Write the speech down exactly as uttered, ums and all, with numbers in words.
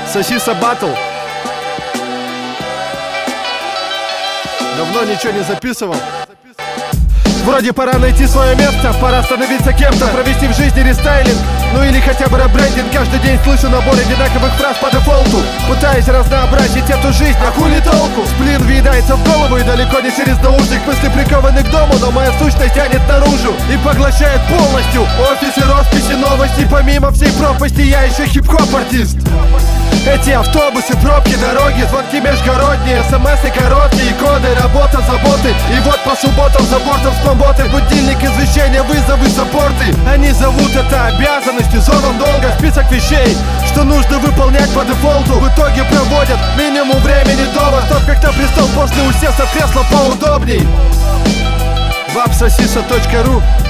Сосиса Батл. Давно ничего не записывал. Вроде пора найти свое место, пора становиться кем-то, провести в жизни рестайлинг, ну или хотя бы ребрендинг. Каждый день слышу набор одинаковых фраз по дефолту, пытаясь разнообразить эту жизнь, а хули толку? Сплин въедается в голову и далеко не через наушник. Мысли прикованы к дому, но моя сущность тянет наружу и поглощает полностью. Офисы, росписи, новости, помимо всей пропасти я еще хип-хоп артист. Эти автобусы, пробки, дороги, звонки межгородние, смс-и короткие, коды, работа, заботы. И вот по субботам за бортом спамботы, будильник, извещения, вызовы, саппорты. Они зовут это обязанностью, зоном долга, список вещей, что нужно выполнять по дефолту. В итоге проводят минимум времени дома, чтоб как-то престол после усеться в кресло поудобней. вапсосиса точка ру